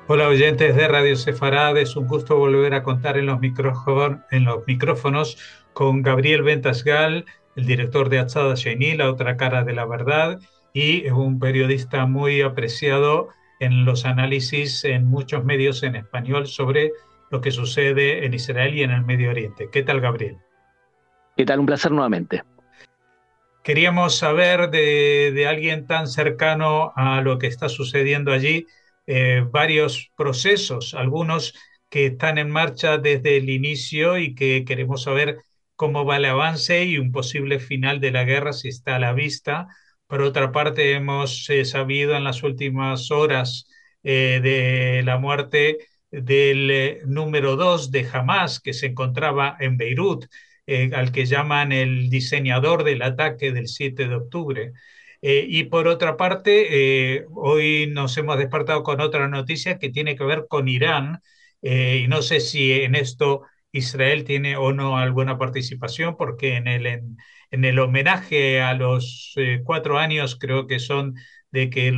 Hola oyentes de Radio Sefarad, es un gusto volver a contar en los micrófonos con Gabriel Ventasgal, el director de Atzada Sheini, La otra cara de la verdad, y un periodista muy apreciado en los análisis en muchos medios en español sobre lo que sucede en Israel y en el Medio Oriente. ¿Qué tal, Gabriel? ¿Qué tal? Un placer nuevamente. Queríamos saber de alguien tan cercano a lo que está sucediendo allí, varios procesos, algunos que están en marcha desde el inicio y que queremos saber cómo va el avance y un posible final de la guerra si está a la vista. Por otra parte, hemos sabido en las últimas horas de la muerte del número 2 de Hamas que se encontraba en Beirut, al que llaman el diseñador del ataque del 7 de octubre. Y por otra parte, hoy nos hemos despertado con otra noticia que tiene que ver con Irán, y no sé si en esto Israel tiene o no alguna participación, porque en el homenaje a los 4 años, creo que son, de que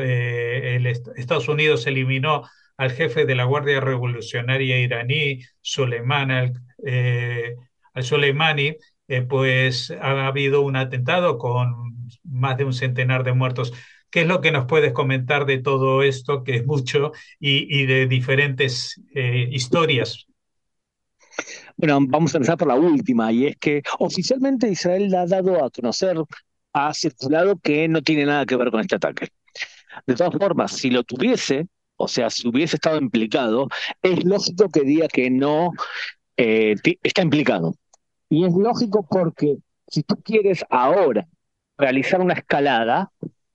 Estados Unidos eliminó al jefe de la Guardia Revolucionaria iraní, Soleimán al-Soleimani, pues ha habido un atentado con más de un centenar de muertos. ¿Qué es lo que nos puedes comentar de todo esto, que es mucho, y de diferentes historias? Bueno, vamos a empezar por la última, y es que oficialmente Israel ha dado a conocer, ha circulado que no tiene nada que ver con este ataque. De todas formas, si lo tuviese, o sea, si hubiese estado implicado, es lógico que diga que no está implicado. Y es lógico porque si tú quieres ahora realizar una escalada,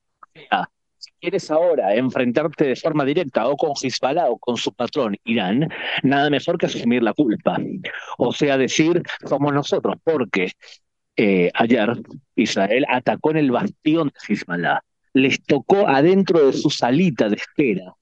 si quieres ahora enfrentarte de forma directa o con Hezbollah o con su patrón Irán, nada mejor que asumir la culpa. O sea, decir, somos nosotros, porque ayer Israel atacó en el bastión de Hezbollah, les tocó adentro de su salita de espera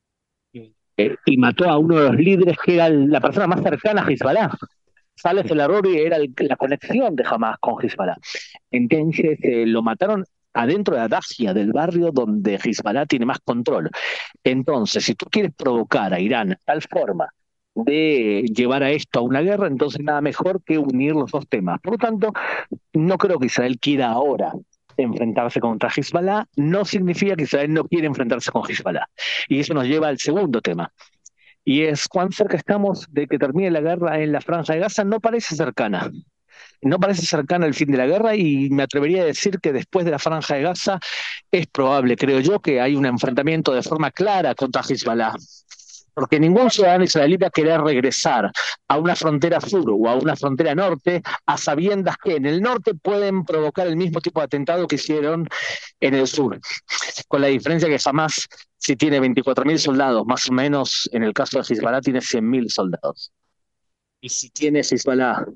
y mató a uno de los líderes que era la persona más cercana a Hezbollah. Sales el Arori era la conexión de Hamas con Hezbollah. Entonces lo mataron adentro de Adasia, del barrio donde Hezbollah tiene más control. Entonces, si tú quieres provocar a Irán de tal forma de llevar a esto a una guerra, entonces nada mejor que unir los dos temas. Por lo tanto, no creo que Israel quiera ahora enfrentarse contra Hezbollah, no significa que Israel no quiere enfrentarse con Hezbollah. Y eso nos lleva al segundo tema, y es cuán cerca estamos de que termine la guerra en la Franja de Gaza. No parece cercana, no parece cercano el fin de la guerra, y me atrevería a decir que después de la Franja de Gaza es probable, creo yo, que hay un enfrentamiento de forma clara contra Hezbollah. Porque ningún ciudadano israelí va a querer regresar a una frontera sur o a una frontera norte a sabiendas que en el norte pueden provocar el mismo tipo de atentado que hicieron en el sur. Con la diferencia que jamás, si tiene 24.000 soldados, más o menos, en el caso de Hezbollah tiene 100.000 soldados. Y si tiene Hezbollah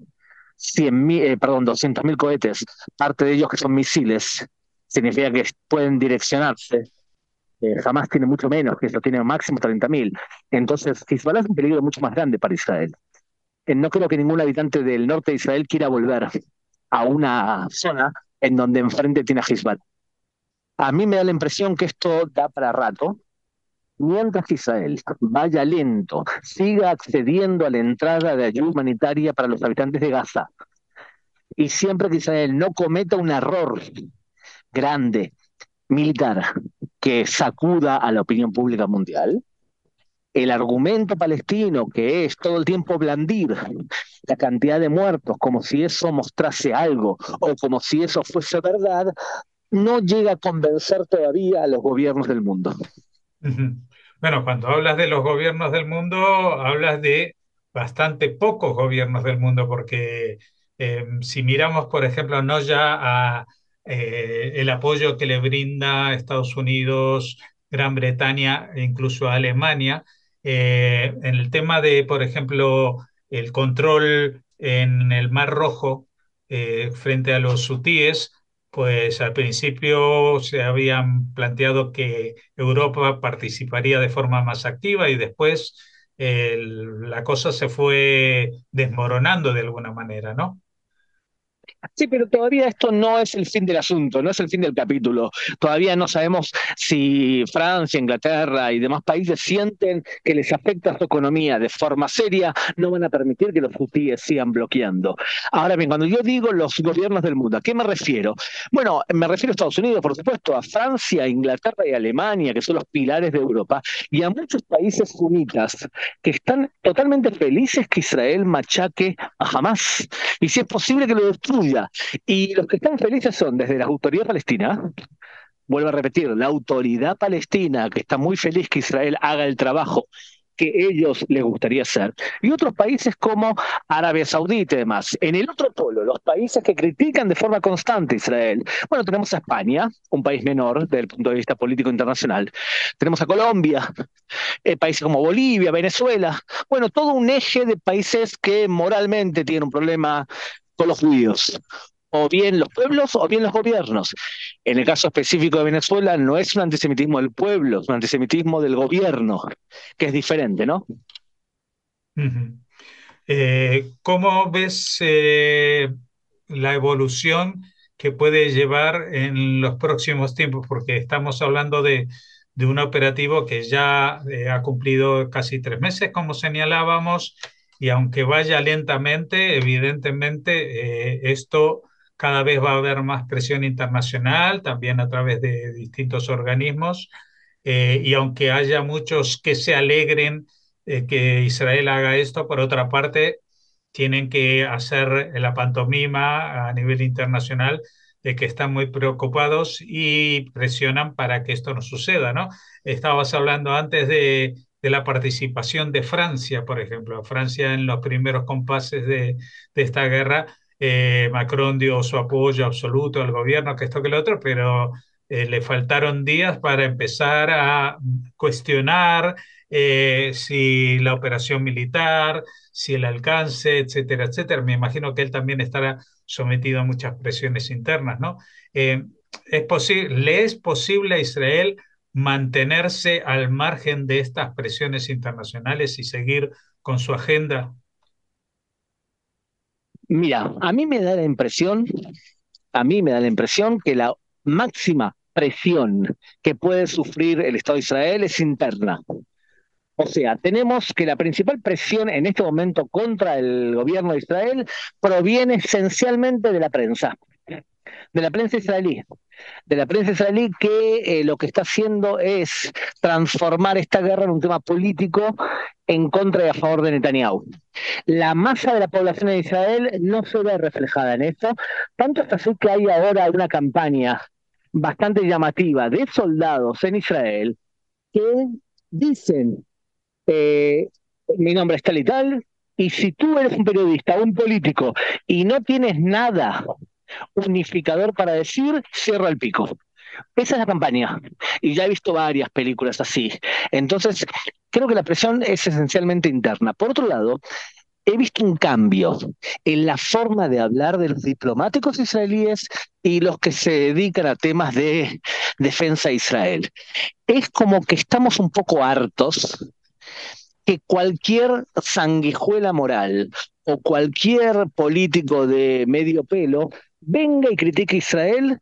200.000 cohetes, parte de ellos que son misiles, significa que pueden direccionarse. Jamás tiene mucho menos que eso, tiene máximo 30.000. Entonces, Hezbollah es un peligro mucho más grande para Israel. No creo que ningún habitante del norte de Israel quiera volver a una zona en donde enfrente tiene a Hezbollah. A mí me da la impresión que esto da para rato, mientras Israel vaya lento, siga accediendo a la entrada de ayuda humanitaria para los habitantes de Gaza, y siempre que Israel no cometa un error grande militar que sacuda a la opinión pública mundial, el argumento palestino, que es todo el tiempo blandir la cantidad de muertos como si eso mostrase algo o como si eso fuese verdad, no llega a convencer todavía a los gobiernos del mundo. Ujú. Bueno, cuando hablas de los gobiernos del mundo, hablas de bastante pocos gobiernos del mundo, porque si miramos, por ejemplo, no ya a el apoyo que le brinda Estados Unidos, Gran Bretaña e incluso a Alemania, en el tema de, por ejemplo, el control en el Mar Rojo frente a los hutíes, pues al principio se habían planteado que Europa participaría de forma más activa y después la cosa se fue desmoronando de alguna manera, ¿no? Sí, pero todavía esto no es el fin del asunto, no es el fin del capítulo. Todavía no sabemos si Francia, Inglaterra y demás países sienten que les afecta su economía de forma seria, no van a permitir que los hutíes sigan bloqueando. Ahora bien, cuando yo digo los gobiernos del mundo, ¿a qué me refiero? Bueno, me refiero a Estados Unidos, por supuesto, a Francia, Inglaterra y Alemania, que son los pilares de Europa, y a muchos países sunitas que están totalmente felices que Israel machaque a Hamas y si es posible que lo destruya. Y los que están felices son desde la autoridad palestina, vuelvo a repetir, la autoridad palestina que está muy feliz que Israel haga el trabajo que ellos les gustaría hacer, y otros países como Arabia Saudita y demás. En el otro polo, los países que critican de forma constante a Israel, bueno, tenemos a España, un país menor desde el punto de vista político internacional, tenemos a Colombia, países como Bolivia, Venezuela, bueno, todo un eje de países que moralmente tienen un problema con los judíos, o bien los pueblos o bien los gobiernos. En el caso específico de Venezuela no es un antisemitismo del pueblo, es un antisemitismo del gobierno, que es diferente, ¿no? Ujú. ¿Cómo ves la evolución que puede llevar en los próximos tiempos? Porque estamos hablando de un operativo que ya ha cumplido casi 3 meses, como señalábamos, y aunque vaya lentamente, evidentemente esto cada vez va a haber más presión internacional, también a través de distintos organismos, y aunque haya muchos que se alegren que Israel haga esto, por otra parte, tienen que hacer la pantomima a nivel internacional de que están muy preocupados y presionan para que esto no suceda, ¿no? Estabas hablando antes de la participación de Francia, por ejemplo. Francia en los primeros compases de esta guerra, Macron dio su apoyo absoluto al gobierno, que esto que lo otro, pero le faltaron días para empezar a cuestionar si la operación militar, si el alcance, etcétera, etcétera. Me imagino que él también estará sometido a muchas presiones internas, ¿no? Eh, ¿Le es posible a Israel mantenerse al margen de estas presiones internacionales y seguir con su agenda? Mira, a mí me da la impresión que la máxima presión que puede sufrir el Estado de Israel es interna. O sea, tenemos que la principal presión en este momento contra el gobierno de Israel proviene esencialmente de la prensa israelí, de la prensa israelí que lo que está haciendo es transformar esta guerra en un tema político en contra y a favor de Netanyahu. La masa de la población de Israel no se ve reflejada en esto, tanto es así que hay ahora una campaña bastante llamativa de soldados en Israel que dicen eh, mi nombre es tal y tal, y si tú eres un periodista, un político, y no tienes nada unificador para decir, cierra el pico. Esa es la campaña. Y ya he visto varias películas así. Entonces, creo que la presión es esencialmente interna. Por otro lado, he visto un cambio en la forma de hablar de los diplomáticos israelíes y los que se dedican a temas de defensa de Israel. Es como que estamos un poco hartos que cualquier sanguijuela moral o cualquier político de medio pelo venga y critique a Israel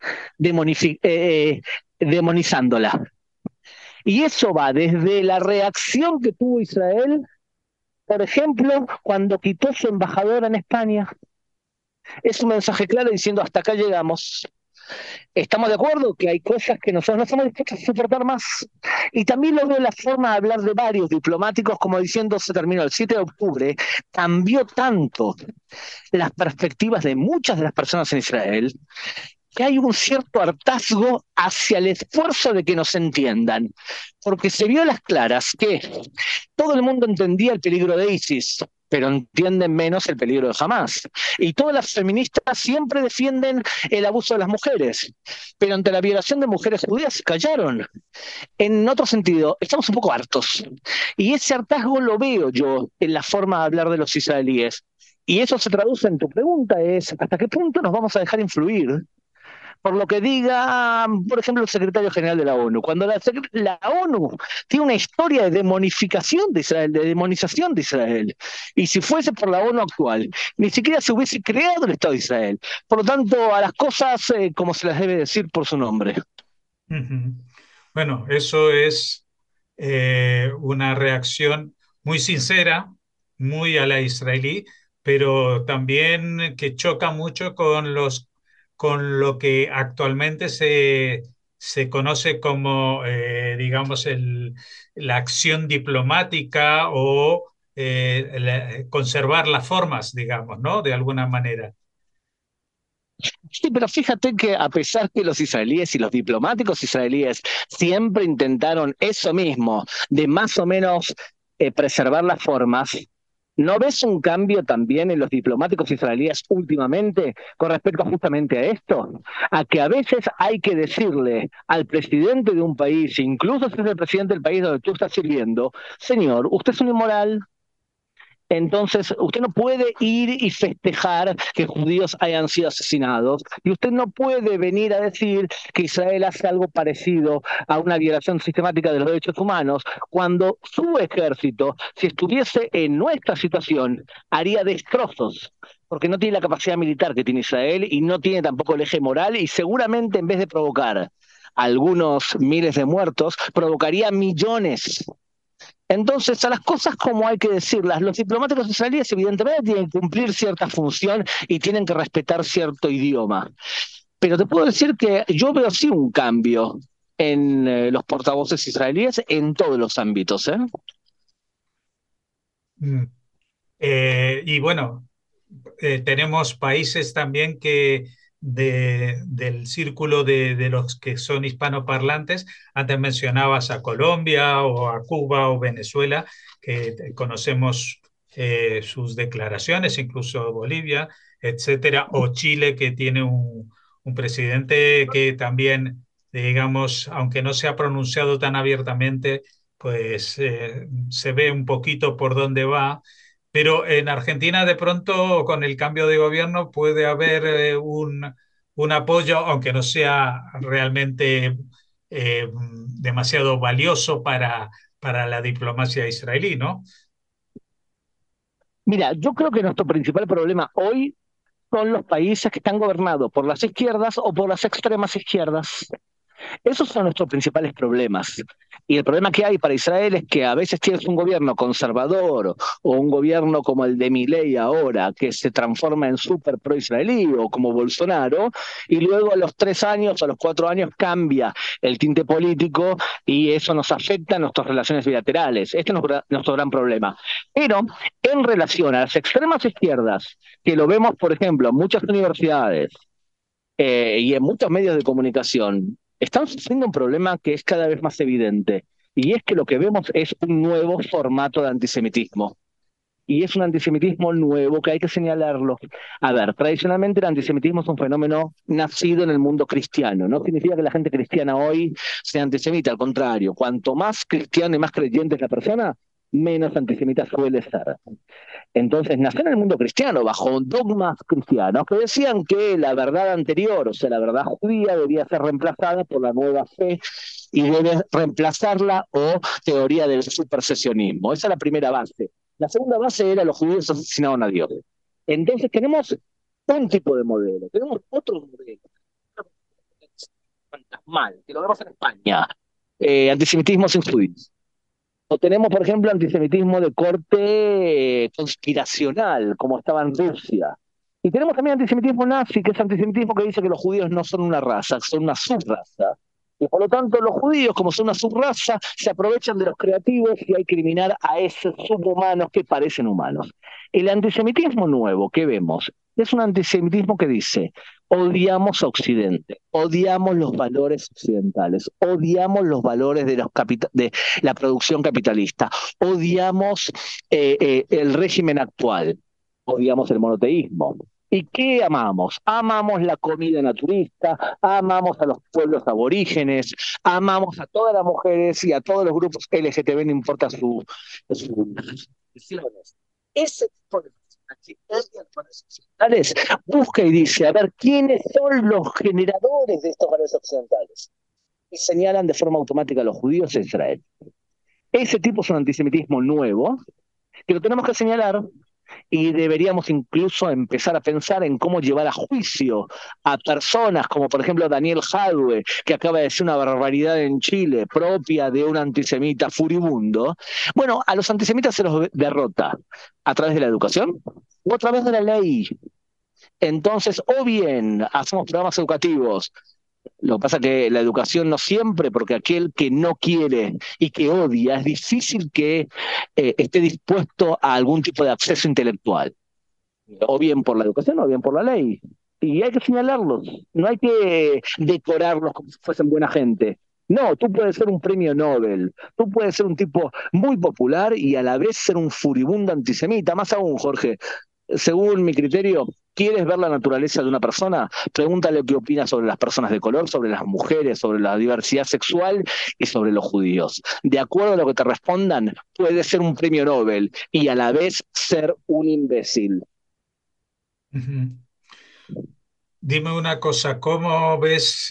demonizándola. Y eso va desde la reacción que tuvo Israel, por ejemplo, cuando quitó su embajadora en España. Es un mensaje claro diciendo hasta acá llegamos. Estamos de acuerdo que hay cosas que nosotros no estamos dispuestos a soportar más. Y también lo veo la forma de hablar de varios diplomáticos, como diciendo se terminó el 7 de octubre, cambió tanto las perspectivas de muchas de las personas en Israel, que hay un cierto hartazgo hacia el esfuerzo de que nos entiendan, porque se vio a las claras que todo el mundo entendía el peligro de ISIS, pero entienden menos el peligro de Hamas. Y todas las feministas siempre defienden el abuso de las mujeres, pero ante la violación de mujeres judías callaron. En otro sentido, estamos un poco hartos. Y ese hartazgo lo veo yo en la forma de hablar de los israelíes. Y eso se traduce en tu pregunta, es ¿hasta qué punto nos vamos a dejar influir por lo que diga, por ejemplo, el secretario general de la ONU. Cuando la ONU tiene una historia de demonificación de Israel, de demonización de Israel. Y si fuese por la ONU actual, ni siquiera se hubiese creado el Estado de Israel. Por lo tanto, a las cosas como se las debe decir por su nombre. Ujú. Bueno, eso es una reacción muy sincera, muy a la israelí, pero también que choca mucho con con lo que actualmente se conoce como, digamos, la acción diplomática o conservar las formas, digamos, ¿no? De alguna manera. Sí, pero fíjate que a pesar que los israelíes y los diplomáticos israelíes siempre intentaron eso mismo, de más o menos preservar las formas, ¿no ves un cambio también en los diplomáticos israelíes últimamente con respecto justamente a esto? A que a veces hay que decirle al presidente de un país, incluso si es el presidente del país donde tú estás sirviendo, señor, usted es un inmoral, entonces, usted no puede ir y festejar que judíos hayan sido asesinados, y usted no puede venir a decir que Israel hace algo parecido a una violación sistemática de los derechos humanos, cuando su ejército, si estuviese en nuestra situación, haría destrozos, porque no tiene la capacidad militar que tiene Israel y no tiene tampoco el eje moral, y seguramente en vez de provocar algunos miles de muertos, provocaría millones. Entonces, a las cosas como hay que decirlas, los diplomáticos israelíes evidentemente tienen que cumplir cierta función y tienen que respetar cierto idioma. Pero te puedo decir que yo veo sí un cambio en los portavoces israelíes en todos los ámbitos, ¿eh? Mm. Y bueno, tenemos países también que del círculo de los que son hispanoparlantes, antes mencionabas a Colombia o a Cuba o Venezuela, que conocemos sus declaraciones, incluso Bolivia, etcétera, o Chile, que tiene un presidente que también, digamos, aunque no se ha pronunciado tan abiertamente, pues se ve un poquito por dónde va, pero en Argentina de pronto con el cambio de gobierno puede haber un apoyo, aunque no sea realmente demasiado valioso para la diplomacia israelí, ¿no? Mira, yo creo que nuestro principal problema hoy son los países que están gobernados por las izquierdas o por las extremas izquierdas. Esos son nuestros principales problemas. Y el problema que hay para Israel es que a veces tienes un gobierno conservador o un gobierno como el de Milei ahora, que se transforma en súper pro-israelí, o como Bolsonaro, y luego a los 3 años, a los 4 años cambia el tinte político y eso nos afecta a nuestras relaciones bilaterales. Este es nuestro gran problema. Pero en relación a las extremas izquierdas, que lo vemos, por ejemplo, en muchas universidades, y en muchos medios de comunicación, están sufriendo un problema que es cada vez más evidente. Y es que lo que vemos es un nuevo formato de antisemitismo. Y es un antisemitismo nuevo que hay que señalarlo. A ver, tradicionalmente el antisemitismo es un fenómeno nacido en el mundo cristiano. No significa que la gente cristiana hoy sea antisemita, al contrario. Cuanto más cristiano y más creyente es la persona, menos antisemita suele ser. Entonces nació en el mundo cristiano, bajo dogmas cristianos que decían que la verdad anterior, o sea, la verdad judía, debía ser reemplazada por la nueva fe y debe reemplazarla o teoría del supersesionismo. Esa es la primera base. La segunda base era los judíos asesinaban a Dios. Entonces tenemos un tipo de modelo, tenemos otro modelo, fantasmal, que lo vemos en España, antisemitismo sin judíos. O tenemos, por ejemplo, antisemitismo de corte conspiracional, como estaba en Rusia. Y tenemos también antisemitismo nazi, que es antisemitismo que dice que los judíos no son una raza, son una subraza. Y por lo tanto, los judíos, como son una subraza, se aprovechan de los creativos y hay que eliminar a esos subhumanos que parecen humanos. El antisemitismo nuevo que vemos es un antisemitismo que dice: odiamos a Occidente, odiamos los valores occidentales, odiamos los valores de la producción capitalista, odiamos el régimen actual, odiamos el monoteísmo. ¿Y qué amamos? Amamos la comida naturista, amamos a los pueblos aborígenes, amamos a todas las mujeres y a todos los grupos LGTB, no importa sus decisiones. Ese tipo de que odia los valores occidentales, busca y dice, a ver, ¿quiénes son los generadores de estos valores occidentales? Y señalan de forma automática a los judíos e Israel. Ese tipo es un antisemitismo nuevo que lo tenemos que señalar y deberíamos incluso empezar a pensar en cómo llevar a juicio a personas como por ejemplo Daniel Jadwe, que acaba de decir una barbaridad en Chile propia de un antisemita furibundo. Bueno, a los antisemitas se los derrota a través de la educación o a través de la ley. Entonces, o bien hacemos programas educativos. Lo que pasa es que la educación no siempre, porque aquel que no quiere y que odia, es difícil que esté dispuesto a algún tipo de acceso intelectual, o bien por la educación o bien por la ley. Y hay que señalarlos, no hay que decorarlos como si fuesen buena gente. No, tú puedes ser un premio Nobel, tú puedes ser un tipo muy popular y a la vez ser un furibundo antisemita. Más aún, Jorge, según mi criterio, ¿quieres ver la naturaleza de una persona? Pregúntale qué opina sobre las personas de color, sobre las mujeres, sobre la diversidad sexual y sobre los judíos. De acuerdo a lo que te respondan, puede ser un premio Nobel y a la vez ser un imbécil. Ujú. Dime una cosa, ¿cómo ves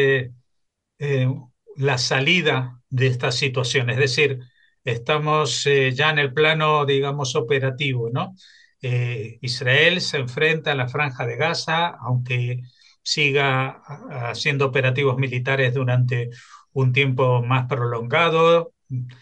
eh, la salida de esta situación? Es decir, estamos ya en el plano, digamos, operativo, ¿no? Israel se enfrenta a la Franja de Gaza, aunque siga haciendo operativos militares durante un tiempo más prolongado,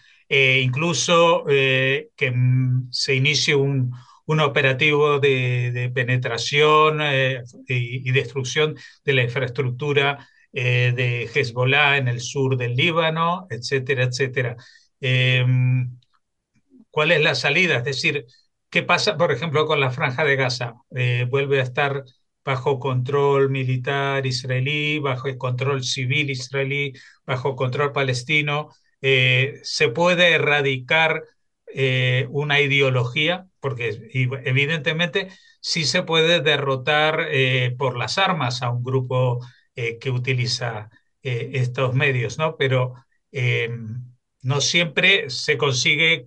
incluso que se inicie un operativo de penetración y destrucción de la infraestructura de Hezbollah en el sur del Líbano, etcétera, etcétera. Eh, ¿Cuál es la salida? Es decir, ¿qué pasa, por ejemplo, con la Franja de Gaza? ¿Vuelve a estar bajo control militar israelí, bajo el control civil israelí, bajo control palestino? ¿Se puede erradicar una ideología? Porque evidentemente sí se puede derrotar por las armas a un grupo que utiliza estos medios, ¿no? Pero eh, no siempre se consigue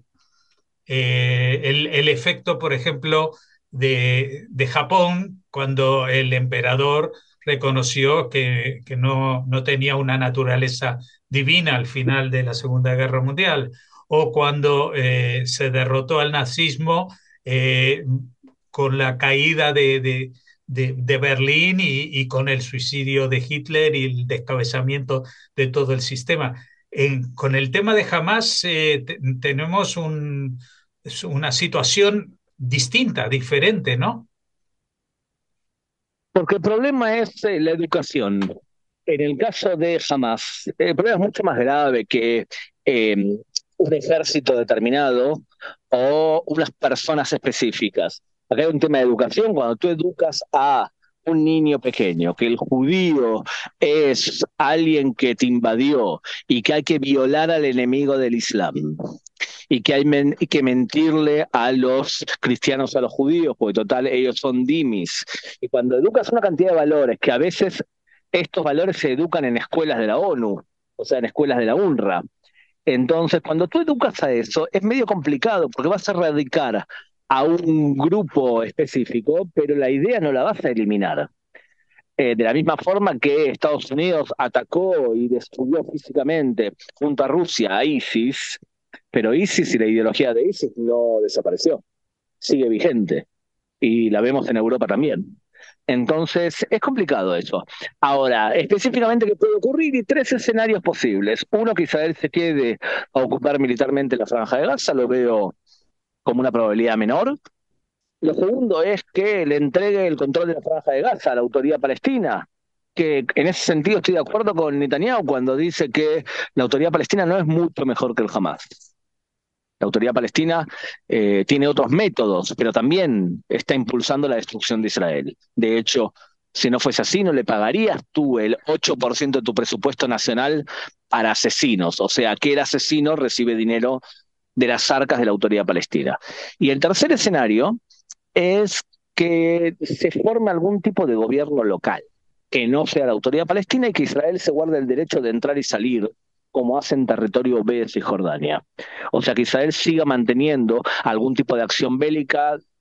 el efecto, por ejemplo, de Japón, cuando el emperador reconoció que no tenía una naturaleza divina al final de la Segunda Guerra Mundial, o cuando se derrotó al nazismo eh, con la caída de Berlín y con el suicidio de Hitler y el descabezamiento de todo el sistema. Con el tema de Hamas tenemos es una situación distinta, diferente, ¿no? Porque el problema es la educación. En el caso de Hamas, el problema es mucho más grave que eh, un ejército determinado o unas personas específicas. Acá hay un tema de educación. Cuando tú educas a un niño pequeño, que el judío es alguien que te invadió y que hay que violar al enemigo del Islam y que hay que mentirle a los cristianos, a los judíos, porque total ellos son dimis. Y cuando educas una cantidad de valores, que a veces estos valores se educan en escuelas de la ONU, o sea, en escuelas de la UNRWA. Entonces, cuando tú educas a eso, es medio complicado, porque vas a erradicar a un grupo específico, pero la idea no la vas a eliminar. De la misma forma que Estados Unidos atacó y destruyó físicamente junto a Rusia a ISIS, pero ISIS y la ideología de ISIS no desapareció, sigue vigente y la vemos en Europa también. Entonces, es complicado eso. Ahora, específicamente, ¿qué puede ocurrir? Y tres escenarios posibles. Uno, que Israel se quede a ocupar militarmente la Franja de Gaza, lo veo como una probabilidad menor. Lo segundo es que le entregue el control de la Franja de Gaza a la autoridad palestina, que en ese sentido estoy de acuerdo con Netanyahu cuando dice que la autoridad palestina no es mucho mejor que el Hamas. La autoridad palestina tiene otros métodos, pero también está impulsando la destrucción de Israel. De hecho, si no fuese así, no le pagarías tú el 8% de tu presupuesto nacional para asesinos. O sea, que el asesino recibe dinero de las arcas de la autoridad palestina. Y el tercer escenario es que se forme algún tipo de gobierno local, que no sea la autoridad palestina y que Israel se guarde el derecho de entrar y salir, como hace en territorio B y Jordania. O sea, que Israel siga manteniendo algún tipo de acción bélica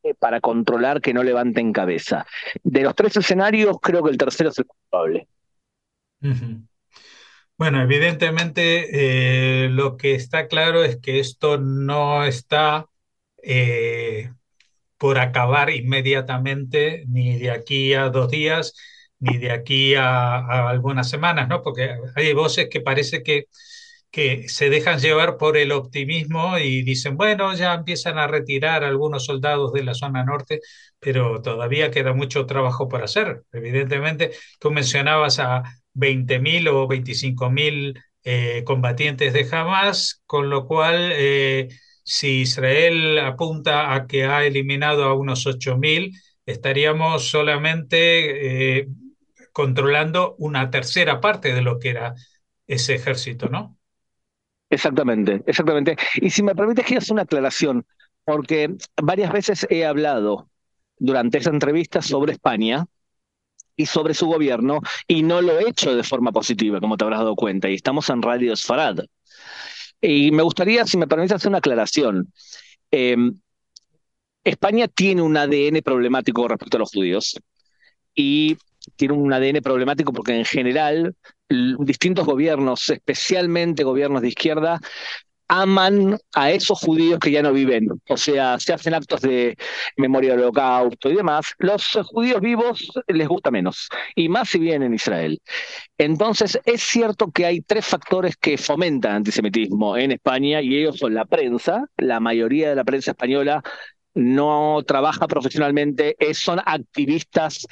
para controlar que no levanten cabeza. De los tres escenarios, creo que el tercero es el culpable. Ujú. Bueno, evidentemente lo que está claro es que esto no está eh, por acabar inmediatamente, ni de aquí a 2 días, ni de aquí a algunas semanas, ¿no? Porque hay voces que parece que se dejan llevar por el optimismo y dicen, bueno, ya empiezan a retirar algunos soldados de la zona norte, pero todavía queda mucho trabajo por hacer. Evidentemente, tú mencionabas a 20.000 o 25.000 combatientes de Hamas, con lo cual, si Israel apunta a que ha eliminado a unos 8.000, estaríamos solamente controlando una tercera parte de lo que era ese ejército, ¿no? Exactamente, exactamente. Y si me permites, quiero hacer una aclaración, porque varias veces he hablado durante esa entrevista sobre España y sobre su gobierno, y no lo he hecho de forma positiva, como te habrás dado cuenta, y estamos en Radio Sfarad. Y me gustaría, si me permites, hacer una aclaración. Eh, España tiene un ADN problemático respecto a los judíos, y tiene un ADN problemático porque en general distintos gobiernos, especialmente gobiernos de izquierda, aman a esos judíos que ya no viven. O sea, se hacen actos de memoria del holocausto y demás. Los judíos vivos les gusta menos, y más si viven en Israel. Entonces, es cierto que hay tres factores que fomentan antisemitismo en España, y ellos son la prensa. La mayoría de la prensa española no trabaja profesionalmente, son activistas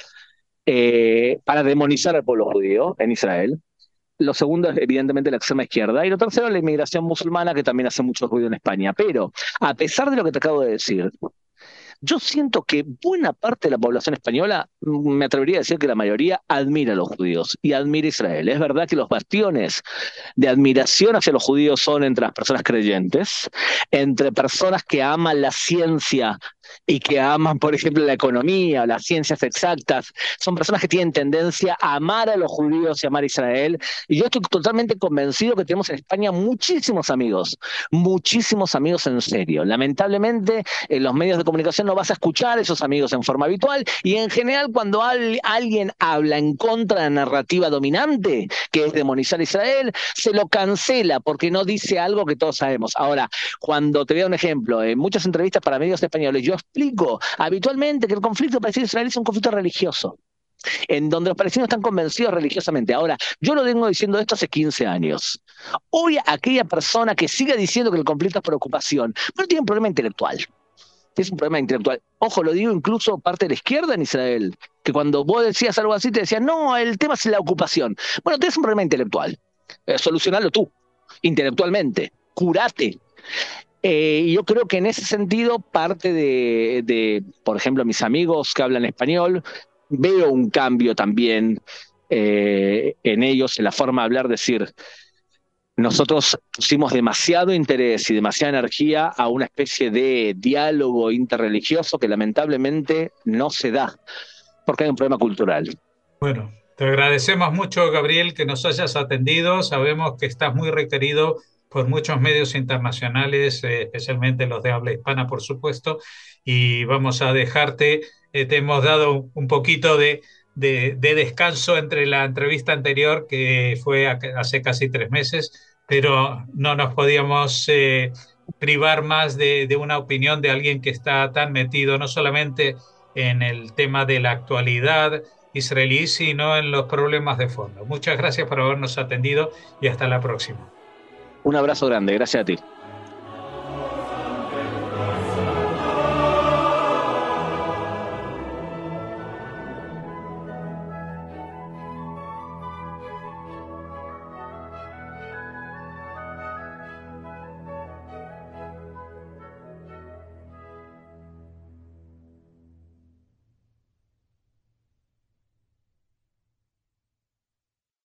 para demonizar al pueblo judío en Israel. Lo segundo es evidentemente la extrema izquierda. Y lo tercero, la inmigración musulmana, que también hace mucho ruido en España. Pero, a pesar de lo que te acabo de decir, yo siento que buena parte de la población española, me atrevería a decir que la mayoría, admira a los judíos y admira a Israel. Es verdad que los bastiones de admiración hacia los judíos son entre las personas creyentes, entre personas que aman la ciencia y que aman, por ejemplo, la economía, las ciencias exactas. Son personas que tienen tendencia a amar a los judíos y amar a Israel. Y yo estoy totalmente convencido que tenemos en España muchísimos amigos en serio. Lamentablemente, en los medios de comunicación no vas a escuchar a esos amigos en forma habitual, y en general cuando alguien habla en contra de la narrativa dominante, que es demonizar a Israel, se lo cancela porque no dice algo que todos sabemos. Ahora, cuando te voy a dar un ejemplo, en muchas entrevistas para medios españoles, yo explico habitualmente que el conflicto palestino-israelí es un conflicto religioso, en donde los palestinos están convencidos religiosamente. Ahora, yo lo vengo diciendo esto hace 15 años. Hoy, aquella persona que siga diciendo que el conflicto es preocupación, no tiene un problema intelectual. Es un problema intelectual. Ojo, lo digo incluso parte de la izquierda en Israel, que cuando vos decías algo así te decían, no, el tema es la ocupación. Bueno, tienes un problema intelectual. Solucionalo tú, intelectualmente. Curate. Yo creo que en ese sentido, parte por ejemplo, mis amigos que hablan español, veo un cambio también en ellos, en la forma de hablar, decir, nosotros pusimos demasiado interés y demasiada energía a una especie de diálogo interreligioso que lamentablemente no se da, porque hay un problema cultural. Bueno, te agradecemos mucho, Gabriel, que nos hayas atendido. Sabemos que estás muy requerido por muchos medios internacionales, especialmente los de habla hispana, por supuesto, y vamos a dejarte. Te hemos dado un poquito de descanso entre la entrevista anterior, que fue hace casi 3 meses, pero no nos podíamos privar más de una opinión de alguien que está tan metido no solamente en el tema de la actualidad israelí, sino en los problemas de fondo. Muchas gracias por habernos atendido y hasta la próxima. Un abrazo grande, gracias a ti.